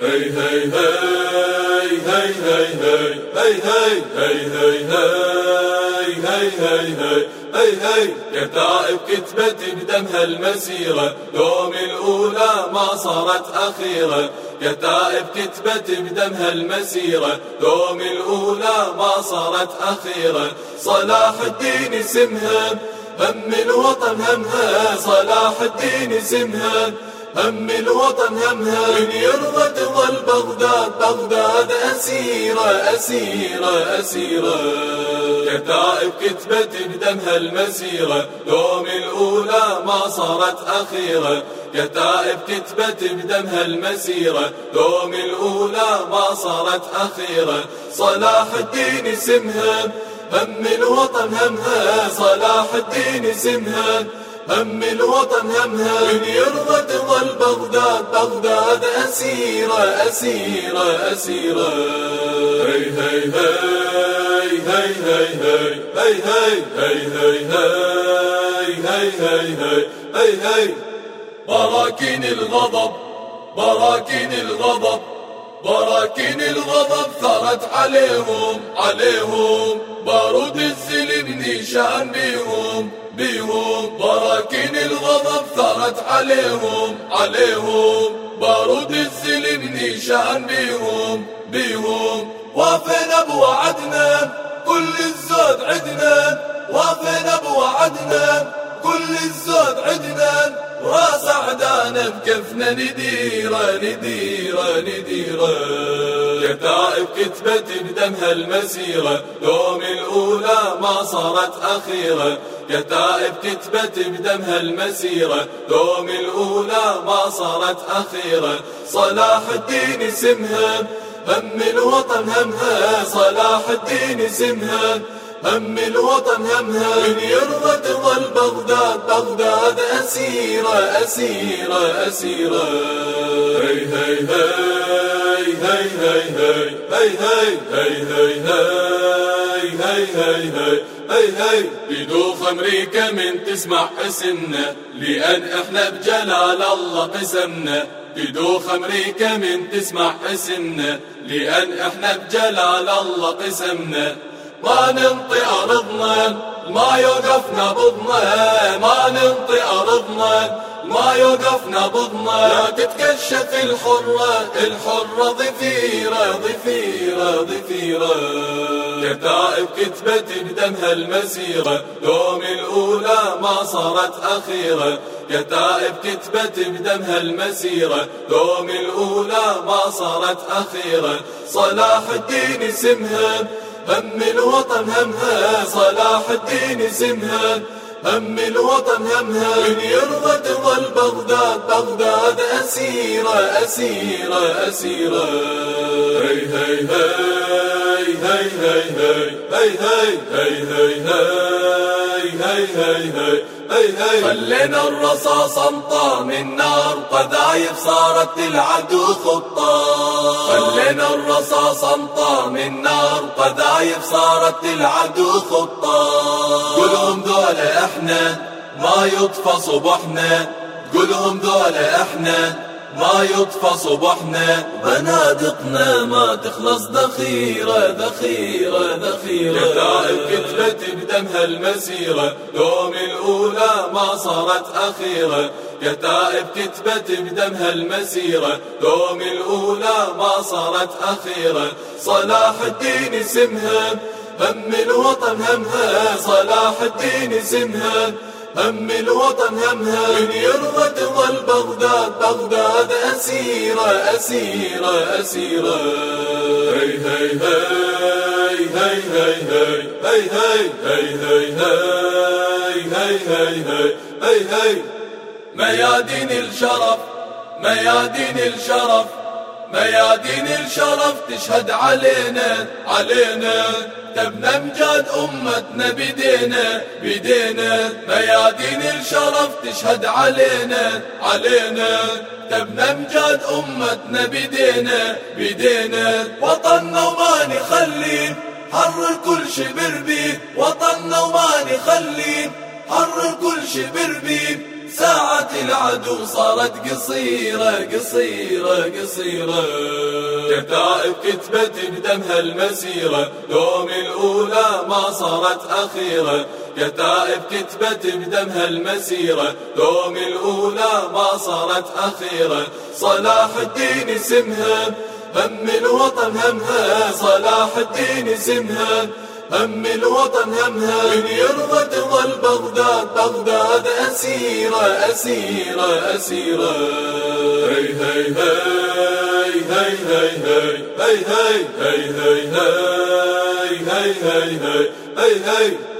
هي هي هي هي هي هي هي هي هي هي هي هي كتائب كتبت بدمها المسيرة، دوم الأولى ما صارت أخيرة. كتائب كتبت بدمها المسيرة، دوم الأولى ما صارت أخيرة. صلاح الدين اسمها، هم الوطن همها. صلاح الدين اسمها، هم الوطن همها. من يرضى تظل بغداد، بغداد أسيرة أسيرة أسيرة. كتائب كتبت بدمها المسيرة، دوم الأولى ما صارت أخيرة. كتائب كتبت بدمها المسيرة، دوم الأولى ما صارت أخيرة. صلاح الدين اسمها، هم الوطن همها. صلاح الدين اسمها، هم الوطن همها. من يرضى تظل بغداد، بغداد أسيرة أسيرة أسيرة. هي هي هي هي هي هي هي هي هي هي هي هي. براكين الغضب، براكين الغضب، براكين الغضب ثارت عليهم عليهم. بارود الزلم نيشان بيهم بيهم. براكين الغضب ثارت عليهم عليهم. بارود الزلم نيشان بيهم بيهم. وافينا بوعدنا كل الزود عدنا. وافينا بوعدنا كل الزود عدنا. راس عدانا بكفنا نديرة نديرة نديرة. كتائب كتبت بدمها المسيرة، دوم الأولى ما صارت أخيرة. كتائب كتبت بدمها المسيرة، دوم الأولى ما صارت أخيرة. صلاح الدين اسمها، هم الوطن همها. صلاح الدين اسمها، هم الوطن همها. من يرضى تظل بغداد، بغداد أسيرة أسيرة أسيرة. هي هي هي هي هي هي هي هي هي هي هي هي. بدوخ أمريكا من تسمع اسمنا، لأن احنا بجلال الله قسمنا. بدوخ أمريكا من تسمع اسمنا، لأن احنا بجلال الله قسمنا. ما ننطي أرضنا ما يوقفنا بضنا. ما ننطي أرضنا ما يوقفنا بضنا. لا تتكشف الحرة، الحرة ضفيرة ضفيرة ضفيرة. كتائب كتبت بدمها المسيرة، دوم الأولى ما صارت أخيرة. كتائب كتبت بدمها المسيرة، دوم الأولى ما صارت أخيرة. صلاح الدين اسمها، هم الوطن همها. صلاح الدين اسمها، هم الوطن همها. من يرضى تظل بغداد، بغداد أسيرة أسيرة أسيرة. هي هي هي هي هي هي هي هي هي هي هي هي. خلينا الرصاص انطار من نار، قذايف صارت للعدو خطار. خلينا الرصاص انطار من نار، قذايف صارت للعدو خطار. قولهم ذولا احنا ما يطفى صبحنا. قولهم ذولا احنا ما يطفى صبحنا. بنادقنا ما تخلص ذخيرة ذخيرة ذخيرة. كتائب كتبت بدمها المسيرة، دوم الأولى ما صارت أخيرة. كتائب كتبت بدمها المسيرة، دوم الأولى ما صارت أخيرة. صلاح الدين اسمها، هم الوطن همها. صلاح الدين اسمها، هم الوطن همها. من يرضى تظل بغداد، بغداد أسيرة أسيرة أسيرة. هي هي هي هي هي هي هي هي هي هي هي هي. ميادين الشرف، ميادين الشرف، ميادين الشرف تشهد علينا علينا. تبنى امجاد أمتنا بدينا بدينا. ميادين الشرف تشهد علينا علينا. تبنى امجاد أمتنا بدينا بدينا. وطننا وما نخليه حرر كل شبر بيه. وطننا وما نخليه حرر كل شبر بيه. ساعة العدو صارت قصيرة قصيرة قصيرة، كتائب كتبت بدمها المسيرة، يوم الأولى ما صارت أخيرة، كتائب كتبت بدمها المسيرة، يوم الأولى ما صارت أخيرة. صلاح الدين اسمها هم الوطن همها، صلاح الدين اسمها هم الوطن همها، من يرضى تظل بغداد بغداد أسيرة أسيرة أسيرة. هي هي هي هي هي هي هي هي هي هي هي هي هي هي هي